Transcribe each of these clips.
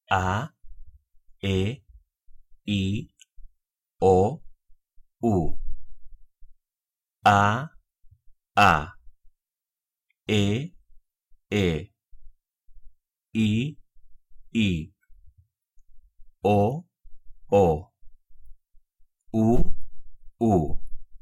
A, E, I, O, U. A, E, I, O, U.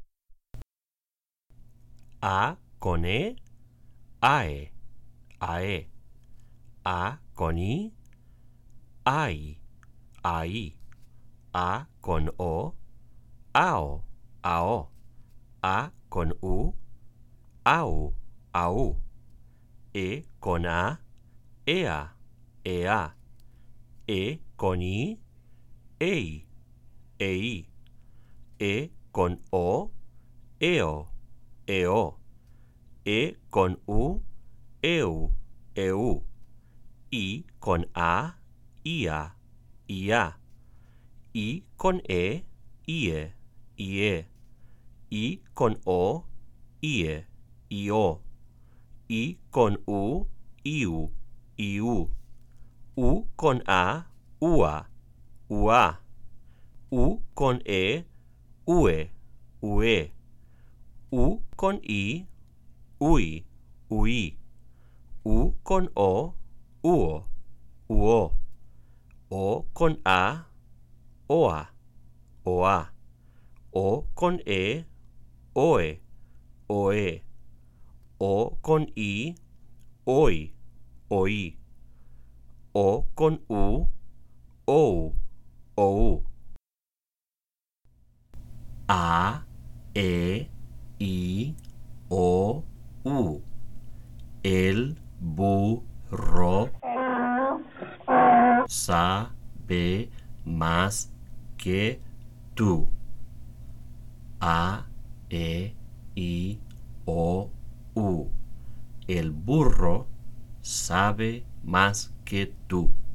A con E, AE, AE. A con I, AI, AI. A con O, AO, AO. A con U, AU, AU. E con A, EA, EA. E con I, EI, EI. E con O, EO, EO. E con U, EU, EU. I con A, IA, IA. I con E, IE, IE. I con O, IE, IO. I con U, IU, IU. U con A, UA, UA. U con E, UE, UE. U con I, UI, UI. U con O, UO, UO. O con A, OA, OA. O con E, OE, OE. O con I, OI, OI. O con U, OU, OU. A, E, I, O, U. El burro sabe más que tú. A, E, I, O, U. El burro sabe más que tú.